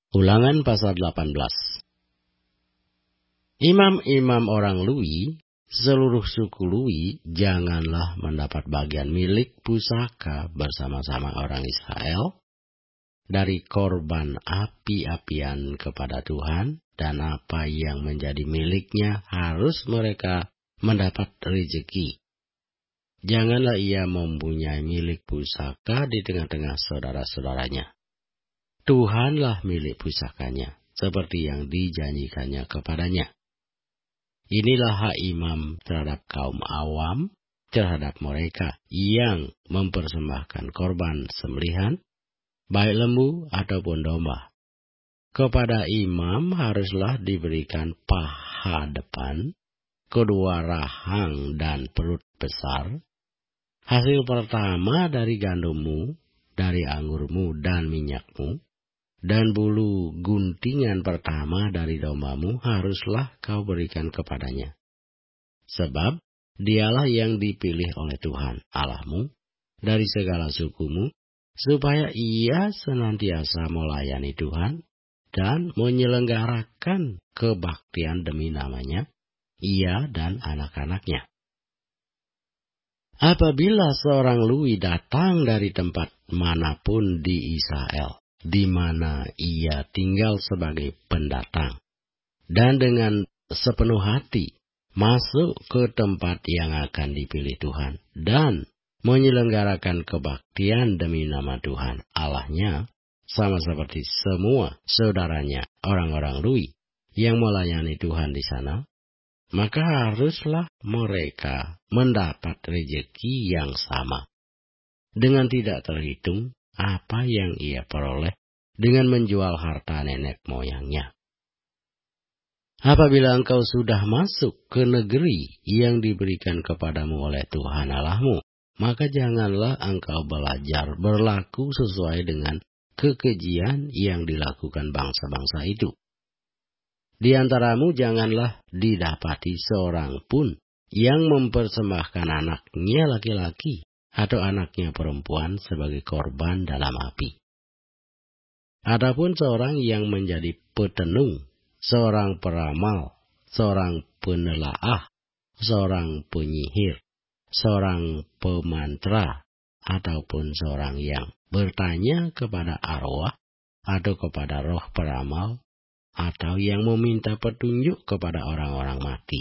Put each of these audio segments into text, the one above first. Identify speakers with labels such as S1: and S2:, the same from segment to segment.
S1: Ulangan pasal 18. Imam-imam orang Lewi, seluruh suku Lewi, janganlah mendapat bagian milik pusaka bersama-sama orang Israel dari korban api-apian kepada Tuhan, dan apa yang menjadi miliknya harus mereka mendapat rezeki. Janganlah ia mempunyai milik pusaka di tengah-tengah saudara-saudaranya. Tuhanlah milik pusakanya, seperti yang dijanjikannya kepadanya. Inilah hak imam terhadap kaum awam, terhadap mereka yang mempersembahkan korban sembelihan, baik lembu ataupun domba. Kepada imam haruslah diberikan paha depan, kedua rahang dan perut besar, hasil pertama dari gandummu, dari anggurmu dan minyakmu, dan bulu guntingan pertama dari dombamu haruslah kau berikan kepadanya. Sebab dialah yang dipilih oleh Tuhan Allahmu dari segala sukumu, supaya ia senantiasa melayani Tuhan dan menyelenggarakan kebaktian demi namanya, ia dan anak-anaknya. Apabila seorang Lewi datang dari tempat manapun di Israel, di mana ia tinggal sebagai pendatang, dan dengan sepenuh hati masuk ke tempat yang akan dipilih Tuhan, dan menyelenggarakan kebaktian demi nama Tuhan Allahnya, sama seperti semua saudaranya orang-orang Lewi yang melayani Tuhan di sana, maka haruslah mereka mendapat rezeki yang sama, dengan tidak terhitung apa yang ia peroleh dengan menjual harta nenek moyangnya. Apabila engkau sudah masuk ke negeri yang diberikan kepadamu oleh Tuhan Allahmu, maka janganlah engkau belajar berlaku sesuai dengan kekejian yang dilakukan bangsa-bangsa itu. Di antaramu janganlah didapati seorang pun yang mempersembahkan anaknya laki-laki atau anaknya perempuan sebagai korban dalam api. Adapun seorang yang menjadi petenung, seorang peramal, seorang penelaah, seorang penyihir, seorang pemantra, ataupun seorang yang bertanya kepada arwah atau kepada roh peramal, atau yang meminta petunjuk kepada orang-orang mati.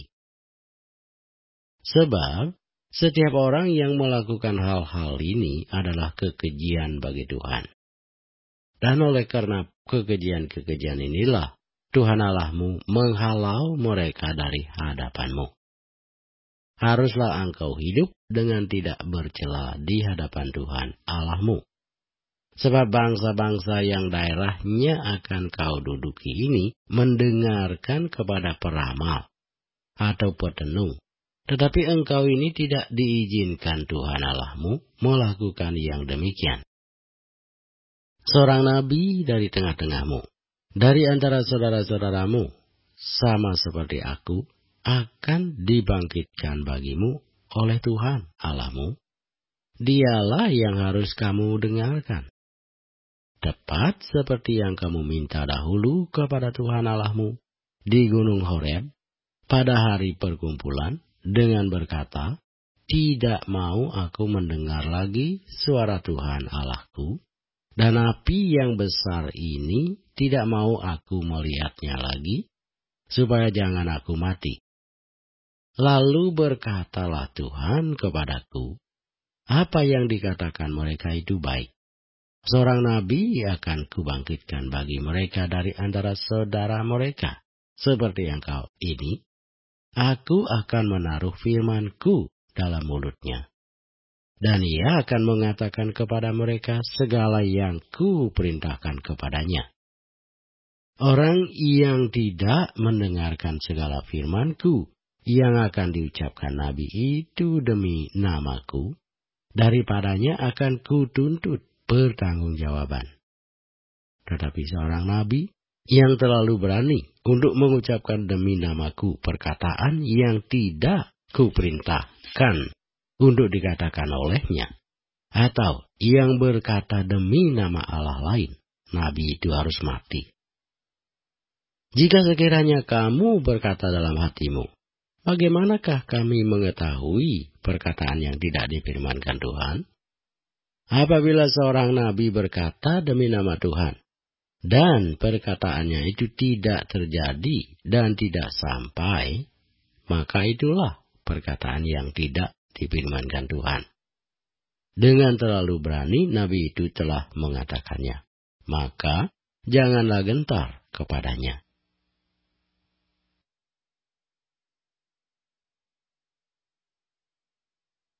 S1: Sebab setiap orang yang melakukan hal-hal ini adalah kekejian bagi Tuhan. Dan oleh karena kekejian-kekejian inilah Tuhan Allahmu menghalau mereka dari hadapanmu. Haruslah engkau hidup dengan tidak bercela di hadapan Tuhan Allahmu. Sebab bangsa-bangsa yang daerahnya akan kau duduki ini mendengarkan kepada peramal atau petenung. Tetapi engkau ini tidak diizinkan Tuhan Allahmu melakukan yang demikian. Seorang nabi dari tengah-tengahmu, dari antara saudara-saudaramu, sama seperti aku, akan dibangkitkan bagimu oleh Tuhan Allahmu. Dialah yang harus kamu dengarkan. Tepat seperti yang kamu minta dahulu kepada Tuhan Allahmu di Gunung Horeb pada hari perkumpulan, dengan berkata, tidak mau aku mendengar lagi suara Tuhan Allahku, dan api yang besar ini tidak mau aku melihatnya lagi, supaya jangan aku mati. Lalu berkatalah Tuhan kepadaku, apa yang dikatakan mereka itu baik. Seorang nabi akan kubangkitkan bagi mereka dari antara saudara mereka, seperti engkau ini. Aku akan menaruh firman-Ku dalam mulutnya, dan ia akan mengatakan kepada mereka segala yang Ku perintahkan kepadanya. Orang yang tidak mendengarkan segala firman-Ku yang akan diucapkan nabi itu demi nama-Ku, daripadanya akan Kutuntut pertanggungjawaban. Tetapi seorang nabi yang terlalu berani untuk mengucapkan demi nama-Ku perkataan yang tidak Kuperintahkan untuk dikatakan olehnya, atau yang berkata demi nama Allah lain, nabi itu harus mati. Jika sekiranya kamu berkata dalam hatimu, bagaimanakah kami mengetahui perkataan yang tidak difirmankan Tuhan? Apabila seorang nabi berkata demi nama Tuhan, dan perkataannya itu tidak terjadi dan tidak sampai, maka itulah perkataan yang tidak difirmankan Tuhan. Dengan terlalu berani nabi itu telah mengatakannya, maka janganlah gentar kepadanya.